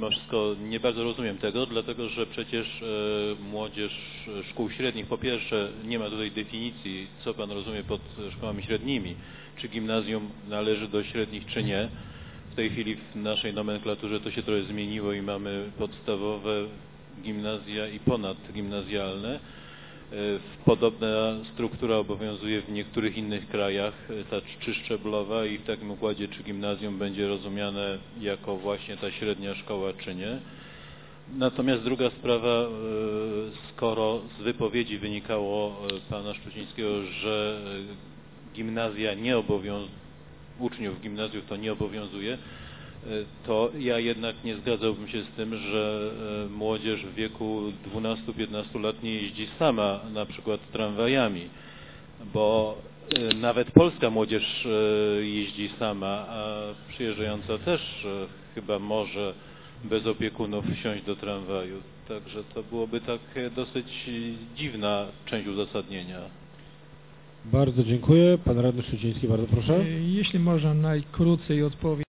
mimo wszystko nie bardzo rozumiem tego, dlatego że przecież młodzież szkół średnich, po pierwsze nie ma tutaj definicji, co Pan rozumie pod szkołami średnimi, czy gimnazjum należy do średnich, czy nie. W tej chwili w naszej nomenklaturze to się trochę zmieniło i mamy podstawowe gimnazja i ponadgimnazjalne. Podobna struktura obowiązuje w niektórych innych krajach, ta trzyszczeblowa, i w takim układzie czy gimnazjum będzie rozumiane jako właśnie ta średnia szkoła, czy nie. Natomiast druga sprawa, skoro z wypowiedzi wynikało pana Szczucińskiego, że gimnazja nie uczniów w gimnazjów to nie obowiązuje, to ja jednak nie zgadzałbym się z tym, że młodzież w wieku 12-15 lat nie jeździ sama, na przykład tramwajami, bo nawet polska młodzież jeździ sama, a przyjeżdżająca też chyba może bez opiekunów wsiąść do tramwaju. Także to byłoby takie dosyć dziwna część uzasadnienia. Bardzo dziękuję. Pan radny Szczuciński, bardzo proszę. Jeśli można najkrócej odpowiedzieć.